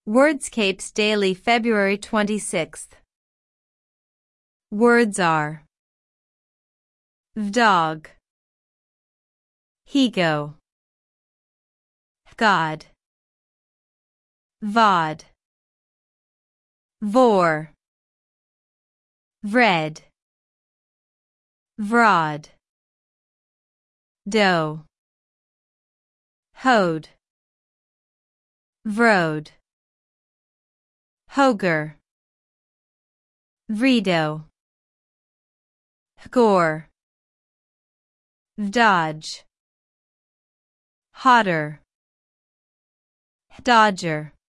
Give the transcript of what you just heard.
Wordscapes Daily, February 26th. Words are dog, he-go, God, vod, vor, vred, vrod, doe, hode, vrode, hoger, vrido, gore, dodge, hodder, dodger.